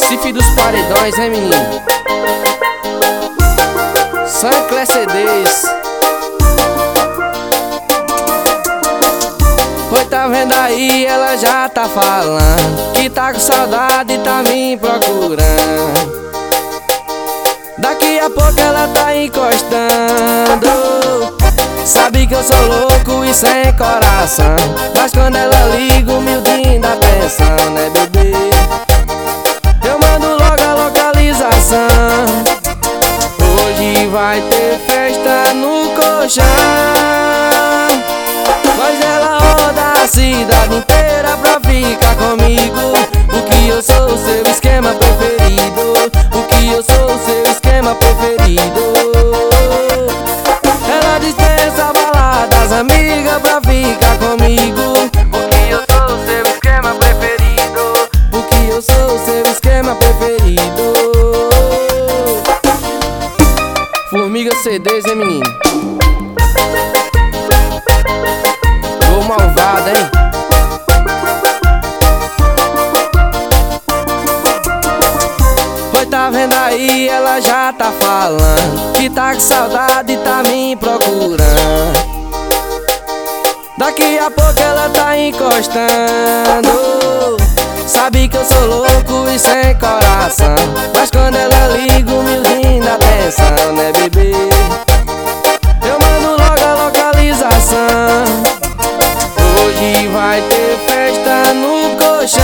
Recife dos Paredões, hein, menino? Sancler CDs. Oi, tá vendo aí? Ela já tá falando que tá com saudade e tá me procurando. Daqui a pouco ela tá encostando. Sabe que eu sou louco e sem coração, mas quando ela liga, humildinho dá atenção, né, bebê? Eu mando logo a localização. Hoje vai ter festa no colchão, mas ela roda a cidade inteira pra ficar comigo. O que eu sou o seu esquema preferido. O que eu sou o seu esquema preferido. Ela dispensa baladas, amiga, pra ficar comigo. O que eu sou o seu esquema preferido. O que eu sou o seu esquema preferido. Formiga CDs, hein, menino? Tô malvado, hein? Oi, tá vendo aí? Ela já tá falando que tá com saudade e tá me procurando. Daqui a pouco ela tá encostando. Sabe que eu sou louco e sem coração, mas quando ela liga, humildinho dá atenção, né, bebê? Eu mando logo a localização. Hoje vai ter festa no colchão,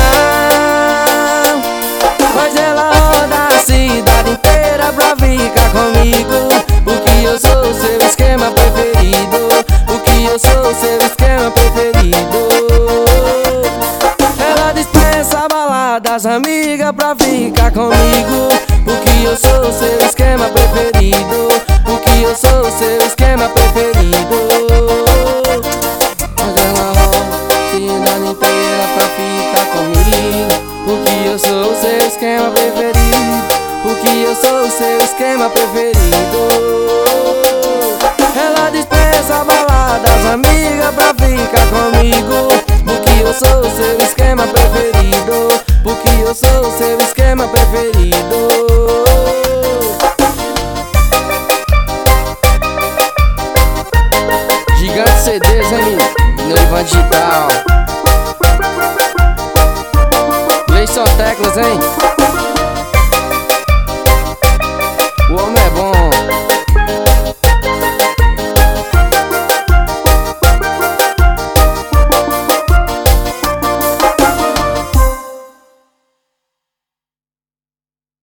mas ela roda a cidade inteira pra ficar comigo. O que eu sou o seu esquema preferido. O que eu sou o seu esquema preferido. Ela dispensa baladas, amiga, pra ficar comigo. O que eu sou o seu esquema preferido. O que eu sou o seu esquema preferido. Mas ela roda a cidade inteira pra ficar comigo. O que eu sou o seu esquema preferido. O que eu sou o seu esquema preferido. Ela dispensa baladas, amiga, pra ficar comigo. O que eu sou o seu esquema preferido. O que eu sou o seu esquema preferido. Gigante CDs, hein, menino? No Ivan Digital.